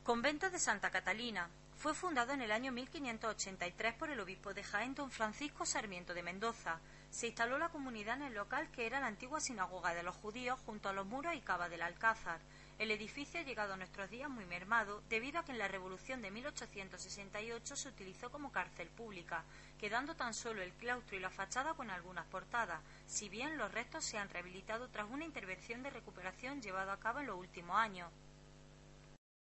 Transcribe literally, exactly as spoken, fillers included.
Convento de Santa Catalina. Fue fundado en el año mil quinientos ochenta y tres por el obispo de Jaén, don Francisco Sarmiento de Mendoza. Se instaló la comunidad en el local que era la antigua sinagoga de los judíos junto a los muros y cava del Alcázar. El edificio ha llegado a nuestros días muy mermado debido a que en la Revolución de mil ochocientos sesenta y ocho se utilizó como cárcel pública, quedando tan solo el claustro y la fachada con algunas portadas, si bien los restos se han rehabilitado tras una intervención de recuperación llevada a cabo en los últimos años.